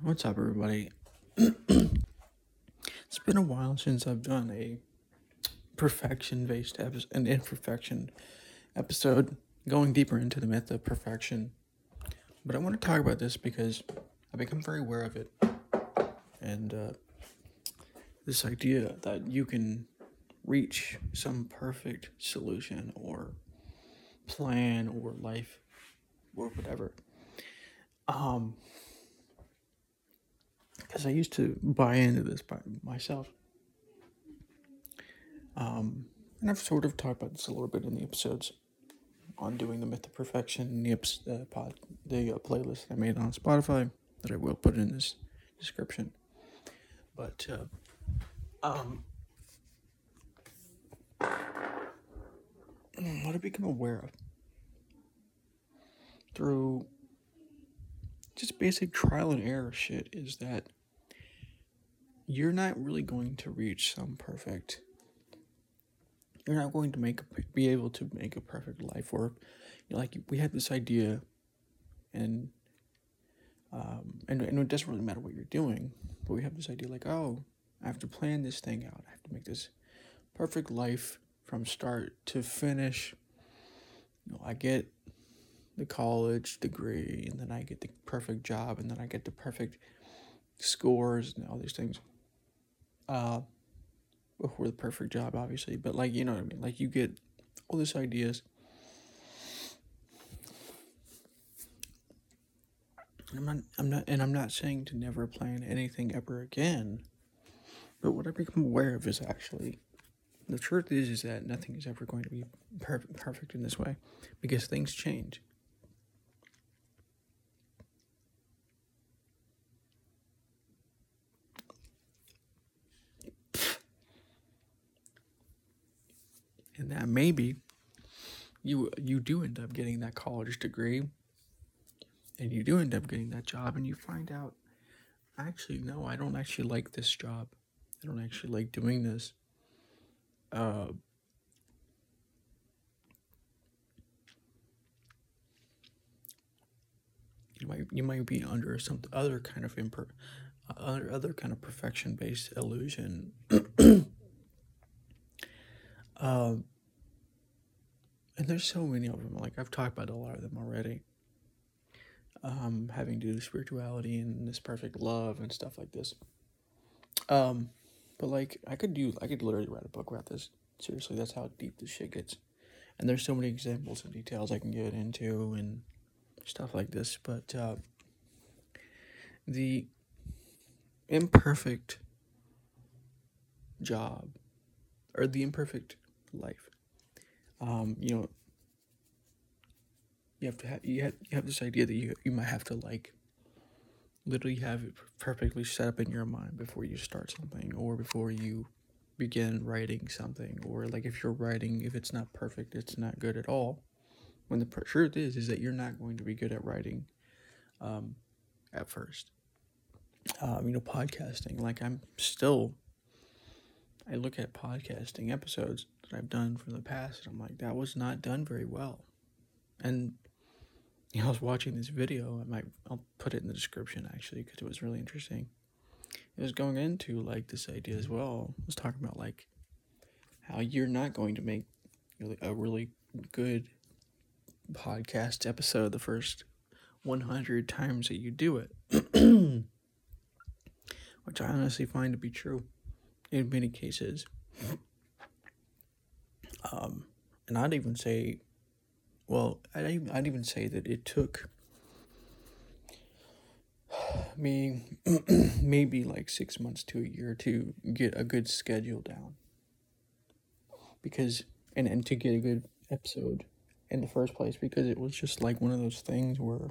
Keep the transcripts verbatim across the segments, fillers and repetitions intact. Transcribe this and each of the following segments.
What's up, everybody? It's been a while since I've done a perfection-based episode, an imperfection episode, going deeper into the myth of perfection. But I want to talk about this because I've become very aware of it, and uh, this idea that you can reach some perfect solution or plan or life or whatever. Um, because I used to buy into this by myself. Um, and I've sort of talked about this a little bit in the episodes on doing the myth of perfection, the eps- uh, pod, the uh, playlist I made on Spotify that I will put in this description. But uh, um, what I've become aware of through just basic trial and error shit is that you're not really going to reach some perfect. You're not going to make be able to make a perfect life, or you know, like we had this idea, and um, and and it doesn't really matter what you're doing, but we have this idea like, oh, I have to plan this thing out. I have to make this perfect life from start to finish. You know, I get the college degree, and then I get the perfect job, and then I get the perfect scores and all these things. Uh, before the perfect job, obviously, but like, you know what I mean? Like, you get all these ideas. I'm not, I'm not, and I'm not saying to never plan anything ever again. But what I become aware of is actually, the truth is, is that nothing is ever going to be perfect, perfect in this way, because things change. And that maybe you you do end up getting that college degree, and you do end up getting that job, and you find out, actually, no, I don't actually like this job. I don't actually like doing this. Uh, you might you might be under some other kind of imper, other other kind of perfection based illusion. uh, and there's so many of them. Like, I've talked about a lot of them already. Um, having to do with spirituality and this perfect love and stuff like this. Um, but like, I could do, I could literally write a book about this. Seriously, that's how deep this shit gets. And there's so many examples and details I can get into and stuff like this. But uh, the imperfect job, or the imperfect life, um, you know, you have to have you have you have this idea that you you might have to like literally have it perfectly set up in your mind before you start something, or before you begin writing something, or like if you're writing, if it's not perfect, it's not good at all. When the truth is is that you're not going to be good at writing um, at first. Um, you know, podcasting, like I'm still, I look at podcasting episodes that I've done from the past, and I'm like, that was not done very well. And you know, I was watching this video. I might, I'll put it in the description actually, because it was really interesting. It was going into like this idea as well. It was talking about like how you're not going to make really a really good podcast episode the first one hundred times that you do it, which I honestly find to be true in many cases. Um, and I'd even say, well, I'd even, I'd even say that it took me maybe like six months to a year to get a good schedule down. Because, and, and to get a good episode in the first place, because it was just like one of those things where,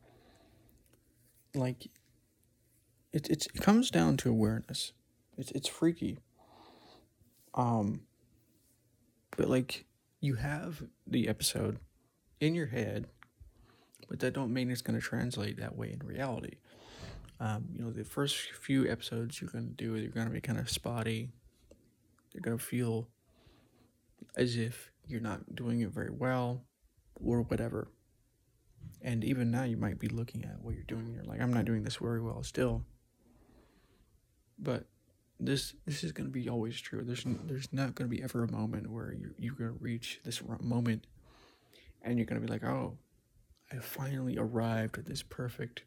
like, it, it's, it comes down to awareness. It's, it's freaky. Um, but like, you have the episode in your head, but that don't mean it's going to translate that way in reality. Um, you know, the first few episodes you're going to do, you're going to be kind of spotty. You're going to feel as if you're not doing it very well, or whatever. And even now, you might be looking at what you're doing, and you're like, I'm not doing this very well still. But this this is going to be always true. There's there's not going to be ever a moment where you you're going to reach this moment, and you're going to be like, oh, I finally arrived at this perfect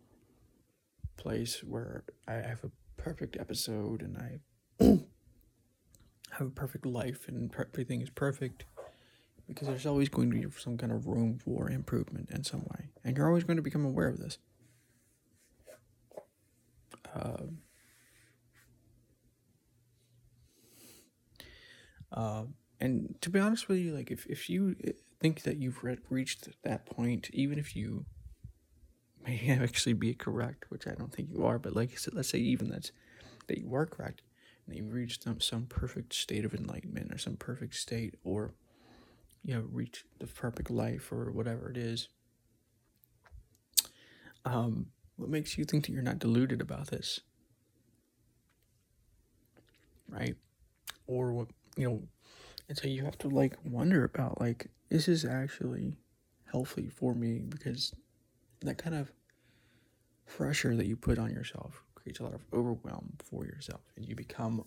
place where I have a perfect episode and I have a perfect life and everything is perfect. Because there's always going to be some kind of room for improvement in some way. And you're always going to become aware of this. Um, uh, and to be honest with you, like if, if you think that you've re- reached that point, even if you may actually be correct, which I don't think you are, but like let's say even that's that you are correct, and that you've reached some, some perfect state of enlightenment or some perfect state, or you know, reach the perfect life or whatever it is. Um, what makes you think that you're not deluded about this? Right? Or what, you know, and so you have to like wonder about like, is this actually healthy for me? Because that kind of pressure that you put on yourself creates a lot of overwhelm for yourself, and you become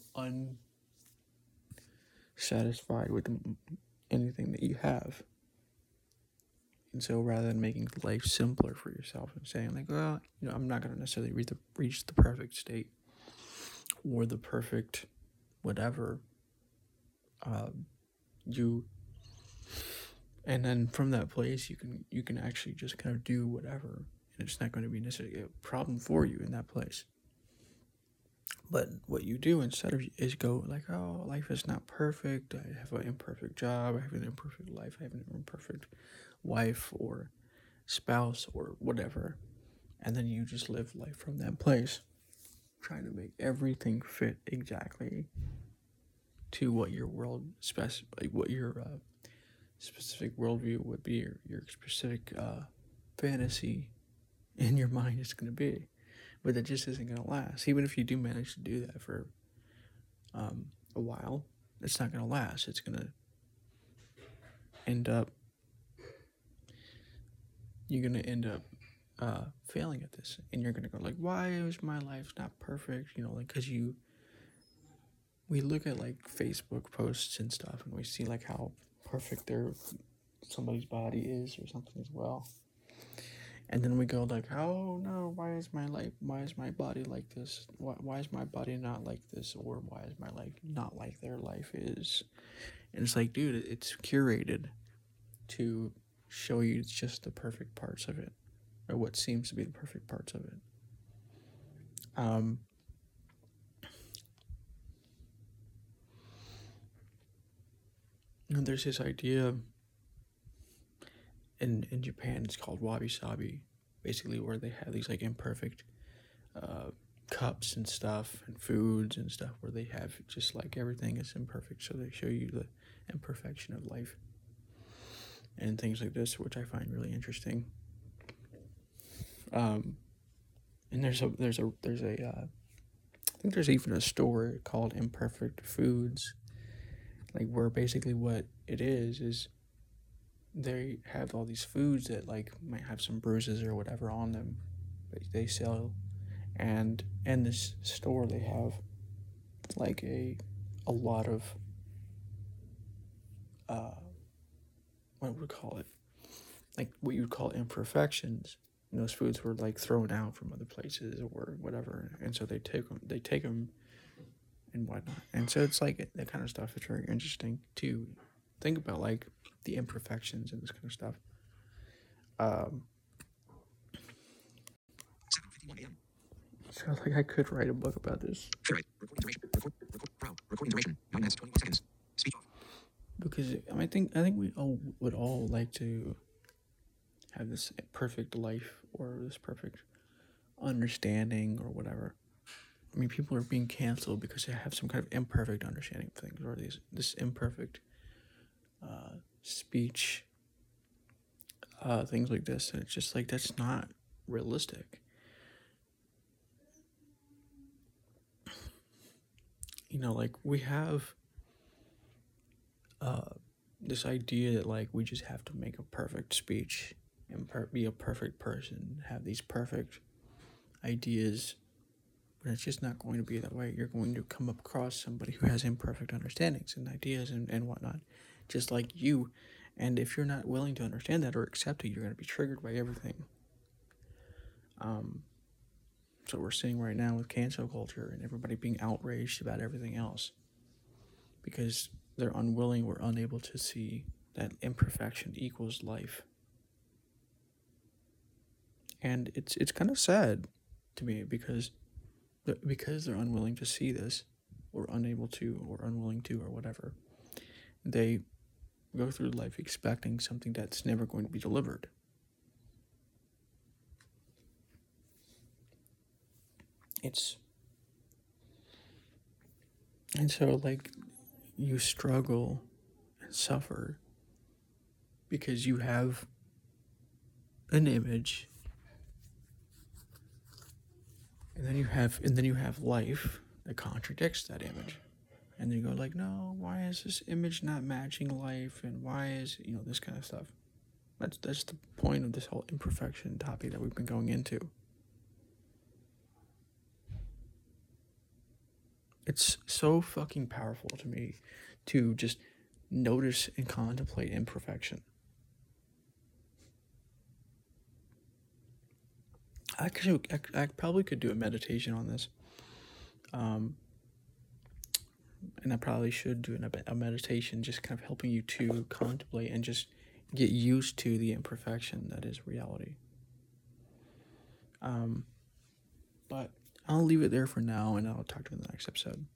unsatisfied with anything that you have. And so rather than making life simpler for yourself and saying like, well, you know, I'm not going to necessarily reach the, reach the perfect state or the perfect whatever, um, you, and then from that place, you can, you can actually just kind of do whatever, and it's not going to be necessarily a problem for you in that place. But what you do instead of is go like, oh, life is not perfect. I have an imperfect job. I have an imperfect life. I have an imperfect wife or spouse or whatever. And then you just live life from that place, trying to make everything fit exactly to what your world spec, like what your uh, specific worldview would be, or your specific uh, fantasy in your mind is going to be. But that just isn't going to last. Even if you do manage to do that for um, a while, it's not going to last. It's going to end up, you're going to end up uh, failing at this. And you're going to go like, why is my life not perfect? You know, like, because you, we look at like Facebook posts and stuff, and we see like how perfect their somebody's body is or something as well. And then we go like, oh no, why is my life, why is my body like this? Why, why is my body not like this? Or why is my life not like their life is? And it's like, dude, it's curated to show you just the perfect parts of it, or what seems to be the perfect parts of it. Um, and there's this idea in, in Japan, it's called wabi-sabi, basically, where they have these like imperfect uh, cups and stuff and foods and stuff, where they have just like everything is imperfect, so they show you the imperfection of life and things like this, which I find really interesting. Um, and there's a there's a there's a uh, I think there's even a store called Imperfect Foods, like where basically what it is is they have all these foods that like might have some bruises or whatever on them, but they sell, and in this store they have like a a lot of uh what would we call it, like what you would call imperfections. And those foods were like thrown out from other places or whatever, and so they take them they take them and whatnot. And so it's like that kind of stuff is very interesting to think about, like the imperfections and this kind of stuff. Um, so like I could write a book about this. Recording duration. Record, record, pro. Recording duration. nine minutes twenty-one seconds. Speech off. Because I, mean, I think I think we all would all like to have this perfect life or this perfect understanding or whatever. I mean, people are being canceled because they have some kind of imperfect understanding of things, or these this imperfect uh, speech, uh, things like this. And it's just like, that's not realistic. You know, like we have uh, this idea that like we just have to make a perfect speech and per- be a perfect person, have these perfect ideas, but it's just not going to be that way. You're going to come across somebody who has imperfect understandings and ideas and, and whatnot, just like you. And if you're not willing to understand that or accept it, you're going to be triggered by everything. Um, so we're seeing right now with cancel culture and everybody being outraged about everything else because they're unwilling or unable to see that imperfection equals life. And it's it's kind of sad to me because because they're unwilling to see this or unable to or unwilling to or whatever, they go through life expecting something that's never going to be delivered. It's and so like you struggle and suffer because you have an image and then you have and then you have life that contradicts that image. And then you go like, no, why is this image not matching life? And why is, you know, this kind of stuff. That's that's the point of this whole imperfection topic that we've been going into. It's so fucking powerful to me to just notice and contemplate imperfection. Actually, I, I probably could do a meditation on this. Um, and I probably should do a meditation just kind of helping you to contemplate and just get used to the imperfection that is reality. Um, but I'll leave it there for now, and I'll talk to you in the next episode.